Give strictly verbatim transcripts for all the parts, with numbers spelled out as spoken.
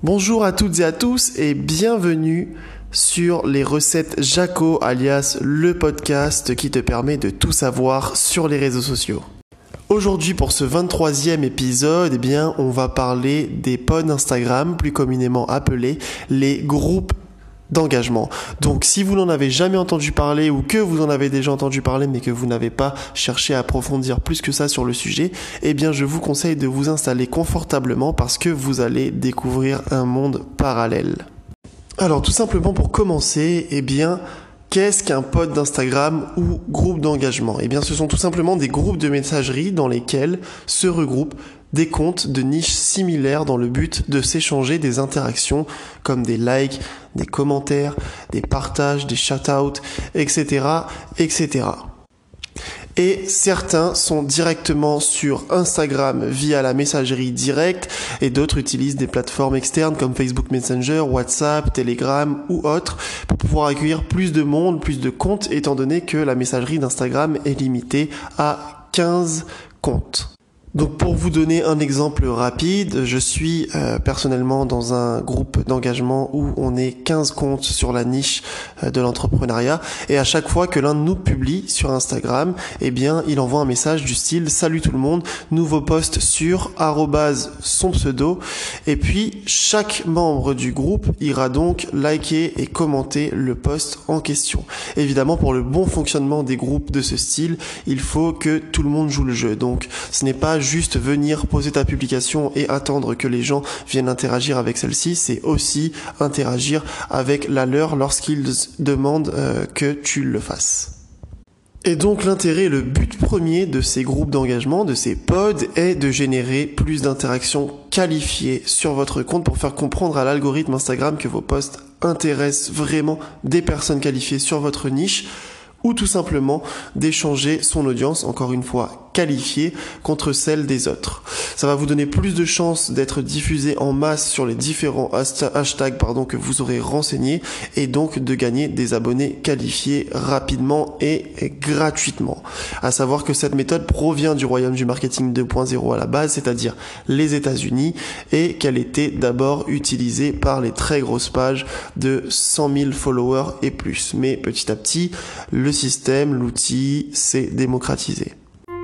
Bonjour à toutes et à tous et bienvenue sur les recettes Jaco, alias le podcast qui te permet de tout savoir sur les réseaux sociaux. Aujourd'hui pour ce vingt-troisième épisode, eh bien, on va parler des pods Instagram, plus communément appelés les groupes d'engagement. Donc si vous n'en avez jamais entendu parler ou que vous en avez déjà entendu parler mais que vous n'avez pas cherché à approfondir plus que ça sur le sujet, eh bien je vous conseille de vous installer confortablement parce que vous allez découvrir un monde parallèle. Alors tout simplement pour commencer, eh bien qu'est-ce qu'un pod d'Instagram ou groupe d'engagement ? Eh bien ce sont tout simplement des groupes de messagerie dans lesquels se regroupent des comptes de niches similaires dans le but de s'échanger des interactions comme des likes, des commentaires, des partages, des shout-outs, et cetera, et cetera. Et certains sont directement sur Instagram via la messagerie directe et d'autres utilisent des plateformes externes comme Facebook Messenger, WhatsApp, Telegram ou autres pour pouvoir accueillir plus de monde, plus de comptes étant donné que la messagerie d'Instagram est limitée à quinze comptes. Donc pour vous donner un exemple rapide, je suis euh, personnellement dans un groupe d'engagement où on est quinze comptes sur la niche euh, de l'entrepreneuriat et à chaque fois que l'un de nous publie sur Instagram, eh bien il envoie un message du style « Salut tout le monde, nouveau post sur arrobase son pseudo » et puis chaque membre du groupe ira donc liker et commenter le post en question. Évidemment pour le bon fonctionnement des groupes de ce style, il faut que tout le monde joue le jeu. Donc ce n'est pas juste venir poser ta publication et attendre que les gens viennent interagir avec celle-ci, c'est aussi interagir avec la leur lorsqu'ils demandent euh, que tu le fasses. Et donc l'intérêt, le but premier de ces groupes d'engagement, de ces pods, est de générer plus d'interactions qualifiées sur votre compte pour faire comprendre à l'algorithme Instagram que vos posts intéressent vraiment des personnes qualifiées sur votre niche, ou tout simplement d'échanger son audience, encore une fois qualifiée, contre celle des autres. Ça va vous donner plus de chances d'être diffusé en masse sur les différents hashtags pardon, que vous aurez renseignés et donc de gagner des abonnés qualifiés rapidement et gratuitement. À savoir que cette méthode provient du royaume du marketing deux point zéro à la base, c'est-à-dire les États-Unis, et qu'elle était d'abord utilisée par les très grosses pages de cent mille followers et plus. Mais petit à petit, le système, l'outil s'est démocratisé.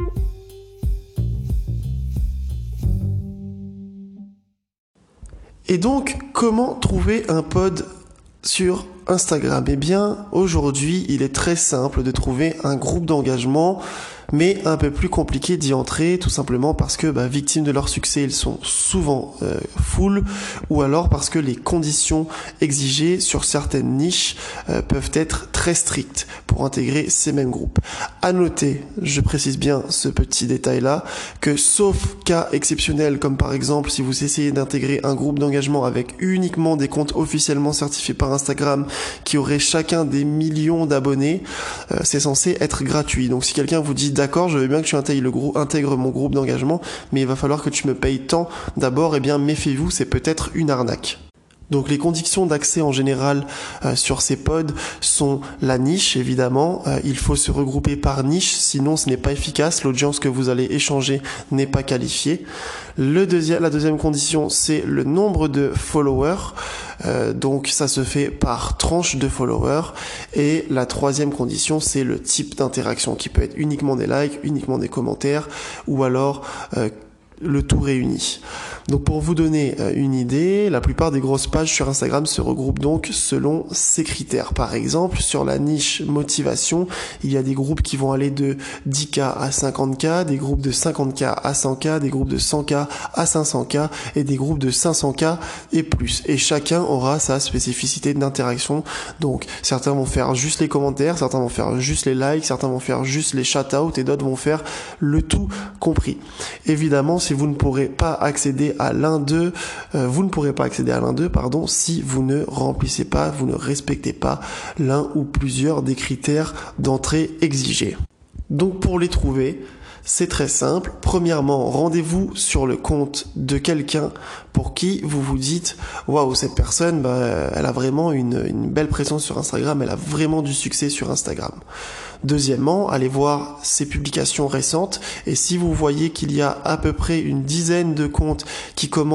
Et donc, comment trouver un pod sur Instagram ? Eh bien, aujourd'hui, il est très simple de trouver un groupe d'engagement, mais un peu plus compliqué d'y entrer, tout simplement parce que, bah, victimes de leur succès, ils sont souvent euh, full, ou alors parce que les conditions exigées sur certaines niches euh, peuvent être très strictes pour intégrer ces mêmes groupes. À noter, je précise bien ce petit détail-là, que sauf cas exceptionnels, comme par exemple si vous essayez d'intégrer un groupe d'engagement avec uniquement des comptes officiellement certifiés par Instagram, qui auraient chacun des millions d'abonnés, euh, c'est censé être gratuit. Donc si quelqu'un vous dit d'accord, je veux bien que tu intègres, le groupe, intègres mon groupe d'engagement, mais il va falloir que tu me payes tant d'abord, eh bien méfiez-vous, c'est peut-être une arnaque. Donc les conditions d'accès en général euh, sur ces pods sont la niche évidemment, euh, il faut se regrouper par niche, sinon ce n'est pas efficace, l'audience que vous allez échanger n'est pas qualifiée. Le deuxième, la deuxième condition c'est le nombre de followers, euh, donc ça se fait par tranche de followers. Et la troisième condition c'est le type d'interaction qui peut être uniquement des likes, uniquement des commentaires ou alors euh, le tout réuni. Donc pour vous donner une idée, la plupart des grosses pages sur Instagram se regroupent donc selon ces critères. Par exemple, sur la niche motivation, il y a des groupes qui vont aller de dix K à cinquante K, des groupes de cinquante K à cent K, des groupes de cent K à cinq cents K et des groupes de cinq cents K et plus. Et chacun aura sa spécificité d'interaction. Donc certains vont faire juste les commentaires, certains vont faire juste les likes, certains vont faire juste les shout-outs et d'autres vont faire le tout compris. Évidemment, si vous ne pourrez pas accéder à l'un d'eux, euh, vous ne pourrez pas accéder à l'un d'eux, pardon, si vous ne remplissez pas, vous ne respectez pas l'un ou plusieurs des critères d'entrée exigés. Donc pour les trouver, c'est très simple. Premièrement, rendez-vous sur le compte de quelqu'un pour qui vous vous dites « Waouh, cette personne, bah, elle a vraiment une, une belle présence sur Instagram, elle a vraiment du succès sur Instagram. » Deuxièmement, allez voir ses publications récentes et si vous voyez qu'il y a à peu près une dizaine de comptes qui commentent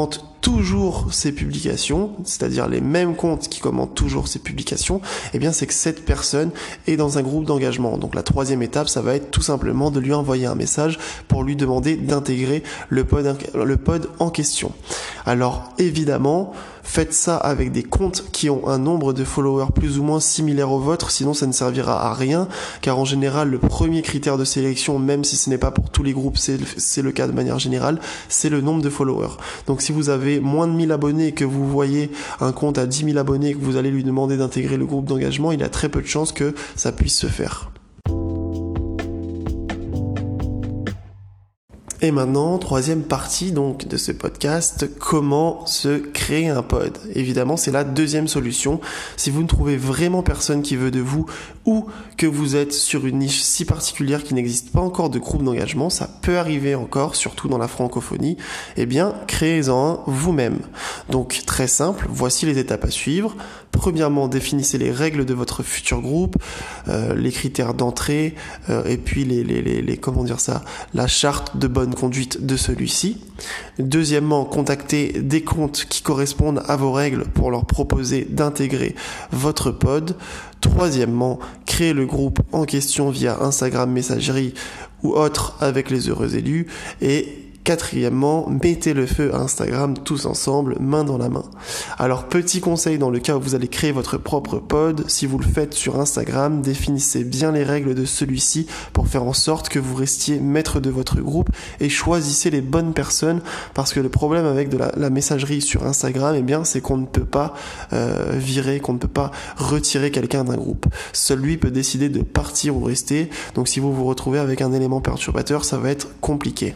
toujours ses publications, c'est-à-dire les mêmes comptes qui commentent toujours ses publications, eh bien c'est que cette personne est dans un groupe d'engagement. Donc la troisième étape, ça va être tout simplement de lui envoyer un message pour lui demander d'intégrer le pod, le pod en question. Alors évidemment, faites ça avec des comptes qui ont un nombre de followers plus ou moins similaire au vôtre, sinon ça ne servira à rien, car en général le premier critère de sélection, même si ce n'est pas pour tous les groupes, c'est le, c'est le cas de manière générale, c'est le nombre de followers. Donc si vous avez moins de mille abonnés et que vous voyez un compte à dix mille abonnés et que vous allez lui demander d'intégrer le groupe d'engagement, il y a très peu de chances que ça puisse se faire. Et maintenant, troisième partie donc de ce podcast, comment se créer un pod. Évidemment, c'est la deuxième solution. Si vous ne trouvez vraiment personne qui veut de vous ou que vous êtes sur une niche si particulière qui n'existe pas encore de groupe d'engagement, ça peut arriver encore, surtout dans la francophonie, eh bien, créez-en un vous-même. Donc, très simple, voici les étapes à suivre. Premièrement, définissez les règles de votre futur groupe, euh, les critères d'entrée, euh, et puis les, les, les, les, comment dire ça, la charte de bonne conduite de celui-ci. Deuxièmement, contactez des comptes qui correspondent à vos règles pour leur proposer d'intégrer votre pod. Troisièmement, créez le groupe en question via Instagram Messagerie ou autre avec les heureux élus. Et quatrièmement, mettez le feu à Instagram tous ensemble, main dans la main. Alors, petit conseil dans le cas où vous allez créer votre propre pod, si vous le faites sur Instagram, définissez bien les règles de celui-ci pour faire en sorte que vous restiez maître de votre groupe et choisissez les bonnes personnes, parce que le problème avec de la, la messagerie sur Instagram, eh bien, c'est qu'on ne peut pas euh, virer, qu'on ne peut pas retirer quelqu'un d'un groupe. Seul lui peut décider de partir ou rester, donc si vous vous retrouvez avec un élément perturbateur, ça va être compliqué.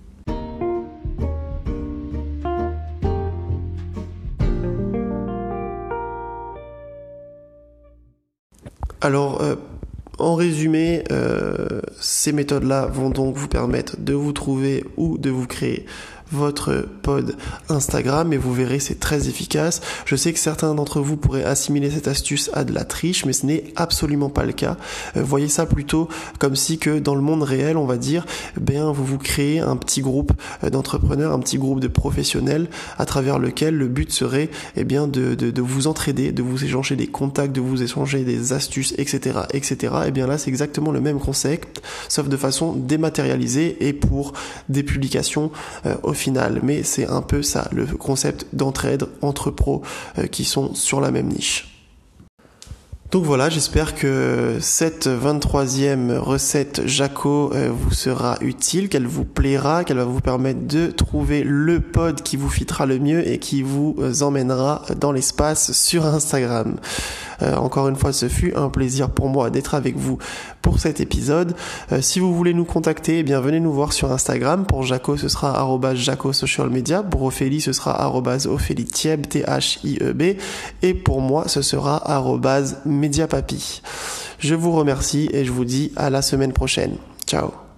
Alors, euh, en résumé, euh, ces méthodes-là vont donc vous permettre de vous trouver ou de vous créer votre pod Instagram, et vous verrez, c'est très efficace. Je sais que certains d'entre vous pourraient assimiler cette astuce à de la triche, mais ce n'est absolument pas le cas. Euh, voyez ça plutôt comme si que dans le monde réel, on va dire, bien vous vous créez un petit groupe d'entrepreneurs, un petit groupe de professionnels à travers lequel le but serait eh bien de, de, de vous entraider, de vous échanger des contacts, de vous échanger des astuces, et cetera, et cetera. Et bien là, c'est exactement le même concept, sauf de façon dématérialisée et pour des publications euh, au final, mais c'est un peu ça, le concept d'entraide entre pros euh, qui sont sur la même niche. Donc voilà, j'espère que cette vingt-troisième recette Jaco euh, vous sera utile, qu'elle vous plaira, qu'elle va vous permettre de trouver le pod qui vous fitera le mieux et qui vous emmènera dans l'espace sur Instagram. Euh, encore une fois, ce fut un plaisir pour moi d'être avec vous pour cet épisode. Euh, si vous voulez nous contacter, eh bien venez nous voir sur Instagram. Pour Jaco, ce sera arobase jaco social media. Pour Ophélie, ce sera arobase Ophélie Thieb, T H I E B. Et pour moi, ce sera arobase Mediapapi. Je vous remercie et je vous dis à la semaine prochaine. Ciao.